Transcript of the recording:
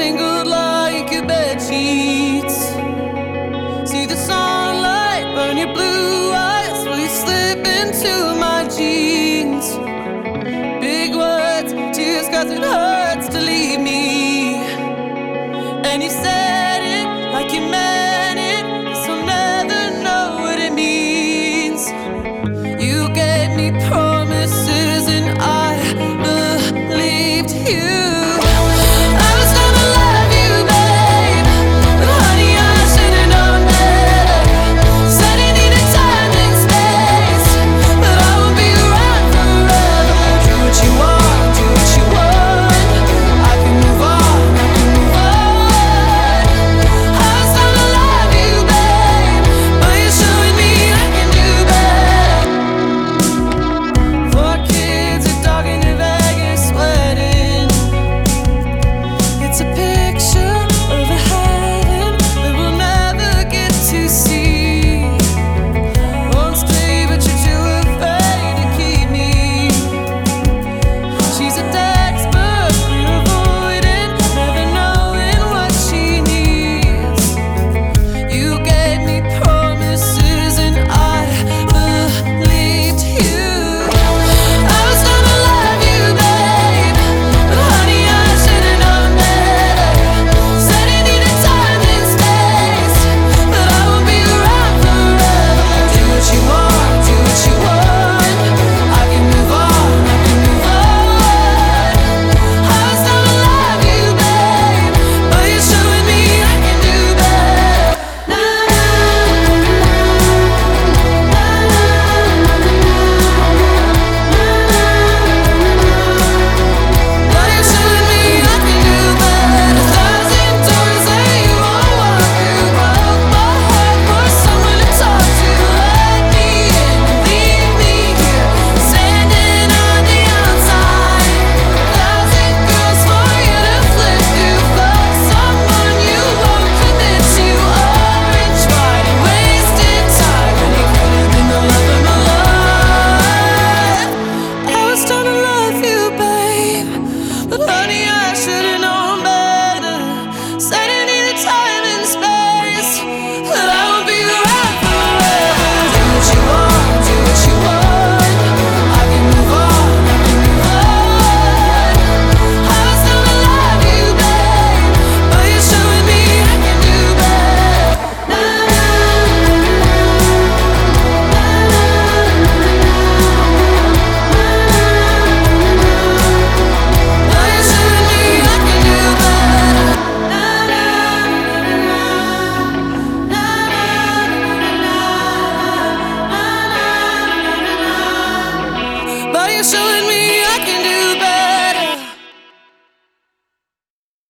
tangled like your bed sheets. See the sunlight burn your blue eyes while you slip into my jeans. Big words, tears, 'cause it hurts to leave me. And you said it like you meant it, so I'll never know what it means. You gave me promises and I believed you. I was gonna love you, babe, but honey, I should've known better. Said you needed time and space, but I won't be around forever. Do what you want, do what you want. I can move on, I can move on. I was gonna love you, babe, but you're showing me I can do better. 4 kids, a dog in a Vegas wedding. It's a picture of a heaven that we'll never get to see. Won't stay, but you're too afraid to keep me. She's a textbook for avoiding, never knowing what she needs. You gave me promises and I believed you. I was gonna love you, babe, but honey, I should've known better. Said you needed time and space, but I won't be around forever. Do what you want, do what you want. I can move on, I can move on. I was gonna love you, babe, but you're showing me I can do better. Na na But you're showing me I can do better. 1,000 doors that you won't walk through. Broke my heart for someone to talk to. Let me in, leave me here, standing on the outside. 1,000 girls for you to flip through. Fuck someone you won't commit to. Orange, white, and wasted time when you could've been the love of my life. I was trying to love you, babe, but honey,